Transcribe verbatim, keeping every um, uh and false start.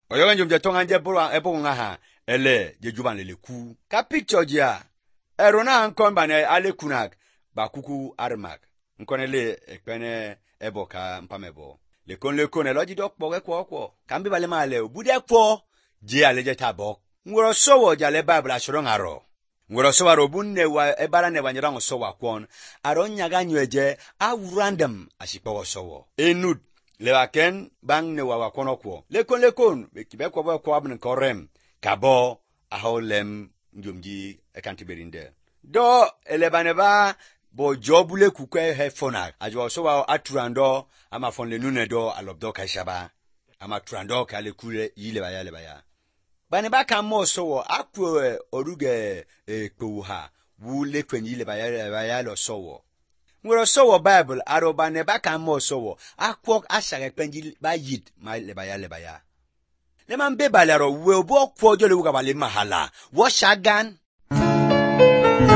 Oyo njum je tonga nje buru ebo nga ha ele je juban le ku. Ka picture dia. Erona ankon bane ale kunak ba kuku armak. Nkonele ekpene ebo ka mpamebo. Le kon le kon elo jidok boge kwa kwa. Kambi bale male obude kwa je aleje tabok. Ngoro sowo jale Bible ashoro ngaro. Ngoro sowa robunne wa ebara ne wanyira sowa kwon. Aron nyaga nyweje a random ashipo sowo. Enud le waken bang ne wa wakono kwo. Le kon le kon be kibe kwa kwa abn korem kabo aholem njumji ekantiberinde. Do elebaneba bo jobule kukwe hefona ajo sowa aturando ama fonle nune do alobdo kaishaba ama turando kale kule yile baya le baya bane baka mo sowo akwo oruge ekpowha wule kwenyi le baya baya lo sowo ngoro sowo Bible aro bane baka mo sowo akwo ashage kwenyi ba yid ma le baya le baya le man be balaro we obo kwo jole wuga bale mahala wo shagan